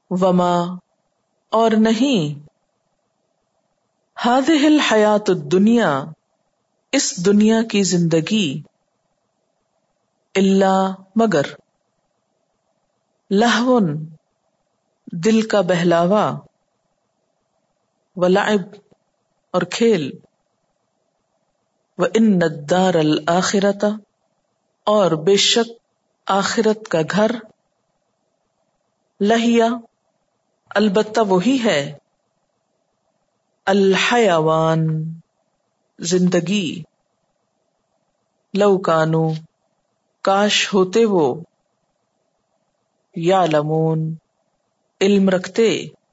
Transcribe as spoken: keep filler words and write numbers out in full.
वमा और नहीं, हादिहिल हयातुद दुनिया इस दुनिया की जिंदगी, इल्ला मगर, लहवुन दिल का बहलावा, वलाइब और खेल, व इन्नद्दारल आखिरता और बेशक आखिरत का घर, लहिया अलबत्ता वही है, अल हयावान जिंदगी, लौकानु काश होते वो, यालमून इल्म रखते,